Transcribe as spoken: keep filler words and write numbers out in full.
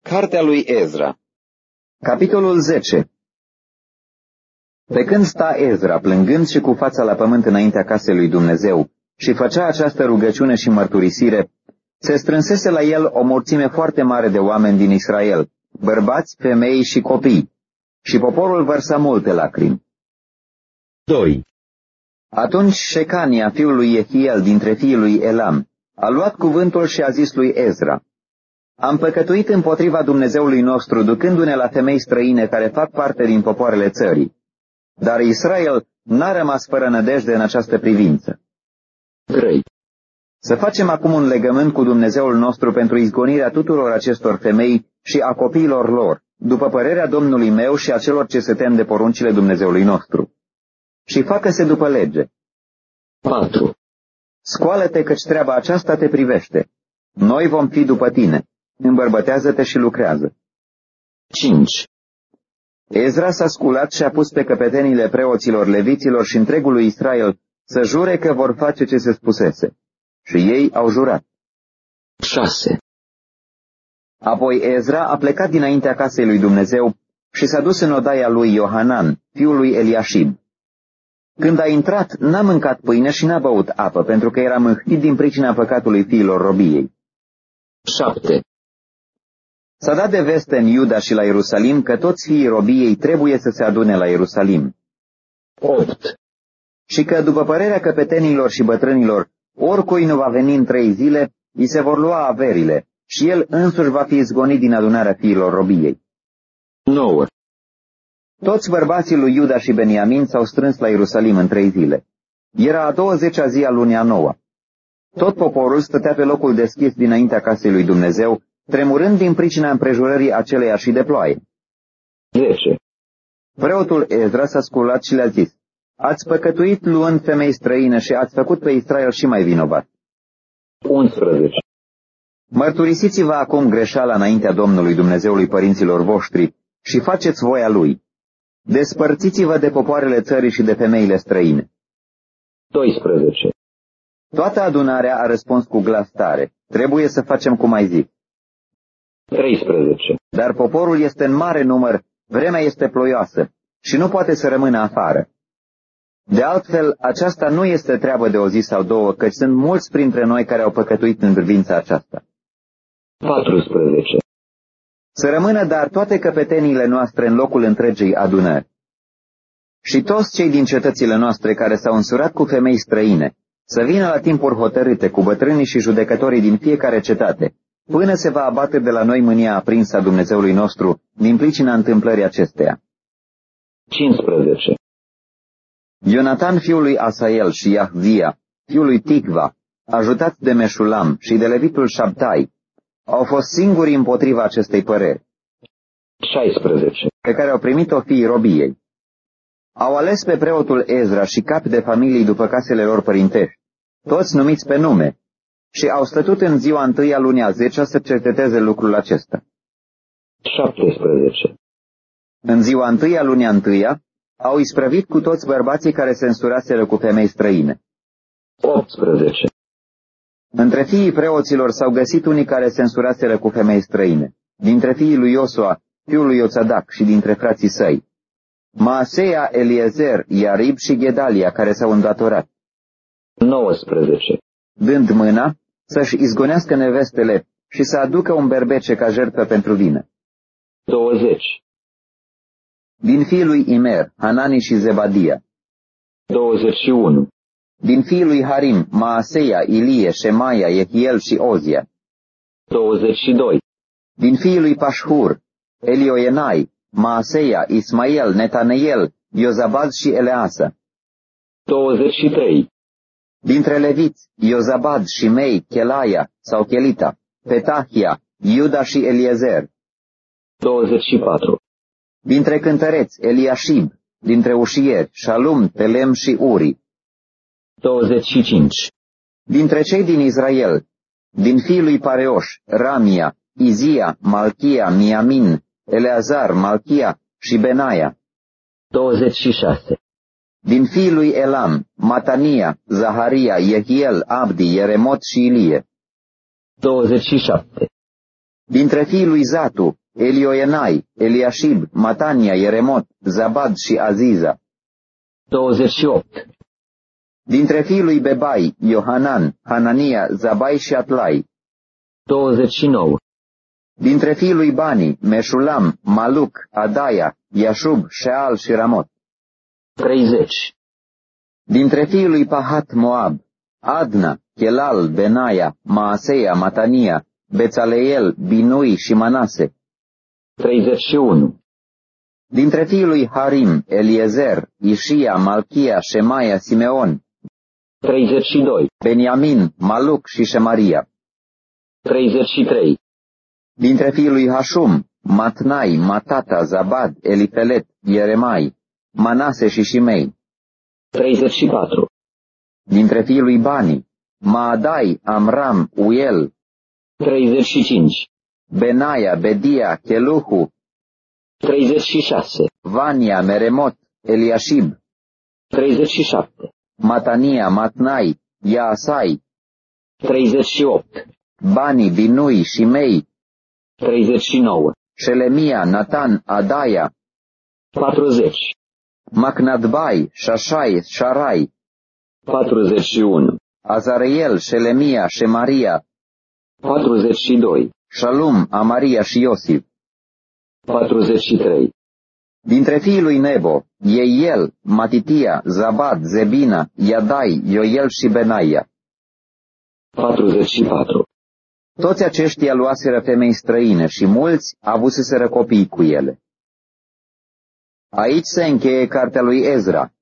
Cartea lui Ezra. Capitolul zece. Pe când sta Ezra, plângând și cu fața la pământ înaintea casei lui Dumnezeu, și făcea această rugăciune și mărturisire, se strânsese la el o mulțime foarte mare de oameni din Israel, bărbați, femei și copii, și poporul vărsa multe lacrimi. doi. Atunci Șecania, fiul lui Iehiel, dintre fiii lui Elam, a luat cuvântul și a zis lui Ezra: Am păcătuit împotriva Dumnezeului nostru, ducându-ne la femei străine care fac parte din popoarele țării. Dar Israel n-a rămas fără nădejde în această privință. trei. Să facem acum un legământ cu Dumnezeul nostru pentru izgonirea tuturor acestor femei și a copiilor lor, după părerea Domnului meu și a celor ce se tem de poruncile Dumnezeului nostru. Și facă-se după lege. patru. Scoală-te, căci treaba aceasta te privește. Noi vom fi după tine. Îmbărbătează-te și lucrează. cinci. Ezra s-a sculat și a pus pe căpetenile preoților, leviților și întregului Israel să jure că vor face ce se spusese. Și ei au jurat. șase. Apoi Ezra a plecat dinaintea casei lui Dumnezeu și s-a dus în odaia lui Iohanan, fiul lui Eliașib. Când a intrat, n-a mâncat pâine și n-a băut apă, pentru că era mâhnit din pricina păcatului fiilor robiei. șapte. S-a dat de veste în Iuda și la Ierusalim că toți fiii robiei trebuie să se adune la Ierusalim. opt. Și că, după părerea căpetenilor și bătrânilor, oricui nu va veni în trei zile, îi se vor lua averile și el însuși va fi izgonit din adunarea fiilor robiei. nouă. Toți bărbații lui Iuda și Beniamin s-au strâns la Ierusalim în trei zile. Era a douăzecea zi a lunii a noua. Tot poporul stătea pe locul deschis dinaintea casei lui Dumnezeu, tremurând din pricina împrejurării aceleia și de ploaie. zece. Preotul Ezra s-a sculat și le-a zis: Ați păcătuit luând femei străine și ați făcut pe Israel și mai vinovat. unsprezece. Mărturisiți-vă acum greșeala înaintea Domnului Dumnezeului părinților voștri și faceți voia Lui. Despărțiți-vă de popoarele țării și de femeile străine. doisprezece. Toată adunarea a răspuns cu glas tare: Trebuie să facem cum ai zis. treisprezece. Dar poporul este în mare număr, vremea este ploioasă și nu poate să rămână afară. De altfel, aceasta nu este treabă de o zi sau două, căci sunt mulți printre noi care au păcătuit în privința aceasta. paisprezece. Să rămână dar toate căpeteniile noastre în locul întregii adunări. Și toți cei din cetățile noastre care s-au însurat cu femei străine, să vină la timpuri hotărâte cu bătrânii și judecătorii din fiecare cetate, până se va abate de la noi mânia aprinsă a Dumnezeului nostru din pricina întâmplării acesteia. cincisprezece. Ionatan fiul lui Asael și Iahzia, fiul lui Ticva, ajutați de Meșulam și de levitul Șabtai, au fost singuri împotriva acestei păreri, șaisprezece, pe care au primit-o fiii robiei. Au ales pe preotul Ezra și capi de familii după casele lor părintești, toți numiți pe nume, și au stătut în ziua întâia lunii a zecea să cerceteze lucrul acesta. șaptesprezece. În ziua întâia lunii a întâia au isprăvit cu toți bărbații care se însuraseră cu femei străine. optsprezece. Între fiii preoților s-au găsit unii care se însuraseră cu femei străine, dintre fiii lui Iosua, fiul lui Iosadac, și dintre frații săi, Maaseia, Eliezer, Iarib și Gedalia, care s-au îndatorat. nouăsprezece. Dând mâna să-și izgonească nevestele și să aducă un berbece ca jertfă pentru vină. douăzeci. Din fiii lui Imer, Hanani și Zebadia. douăzeci și unu. Din fiii lui Harim, Maaseia, Ilie, Șemaia, Jehiel și Ozia. douăzeci și doi. Din fiii lui Pașhur, Elioenai, Maaseia, Ismael, Netaneiel, Iozabad și Eleasa. douăzeci și trei. Dintre leviți, Iozabad, Shimei, Chelaia sau Chelita, Petahia, Iuda și Eliezer. douăzeci și patru. Dintre cântăreți, Eliașib, dintre ușieri, Shalum, Telem și Uri. douăzeci și cinci. Dintre cei din Israel, din fiii lui Pareoș, Ramia, Izia, Malchia, Miamin, Eleazar, Malchia și Benaia. douăzeci și șase. Din fiii lui Elam, Matania, Zaharia, Jehiel, Abdi, Yeremot și Ilie. douăzeci și șapte. Dintre fiii lui Zatu, Elioenai, Eliashib, Matania, Ieremot, Zabad și Aziza. douăzeci și opt. Dintre fiii lui Bebai, Iohanan, Hanania, Zabai și Atlai. douăzeci și nouă. Dintre fiii lui Bani, Meșulam, Maluc, Adaia, Iașub, Sheal și Ramot. treizeci. Dintre fiii lui Pahat Moab, Adna, Chelal, Benaia, Maaseia, Matania, Bețaleel, Binui și Manase. treizeci și unu. Dintre fiii lui Harim, Eliezer, Ișia, Malchia, Shemaia, Simeon. treizeci și doi. Beniamin, Maluc și Shemaria. treizeci și trei. Dintre fiii lui Hashum, Matnai, Matata, Zabad, Elifelet, Ieremai, Manase și Shimei. treizeci și patru. Dintre fiii lui Bani, Maadai, Amram, Uel. treizeci și cinci. Benaia, Bedia, Cheluhu. treizeci și șase. Vania, Meremot, Eliashib. treizeci și șapte. Matania, Matnai, Yaasai. treizeci și opt. Bani, Binui, Shimei. treizeci și nouă. Shelemia, Natan, Adaia. patruzeci. Macnadbai, Shashai, Sharai. patruzeci și unu. Azareel, Shelemia, Shemaria. patruzeci și doi. Shalum, Amaria și Iosif. patruzeci și trei. Dintre fiii lui Nebo, Yeiel, Matitia, Zabad, Zebina, Iadai, Ioel și Benaia. patruzeci și patru. Toți aceștia luaseră femei străine și mulți avuseseră copii cu ele. Aici se încheie cartea lui Ezra.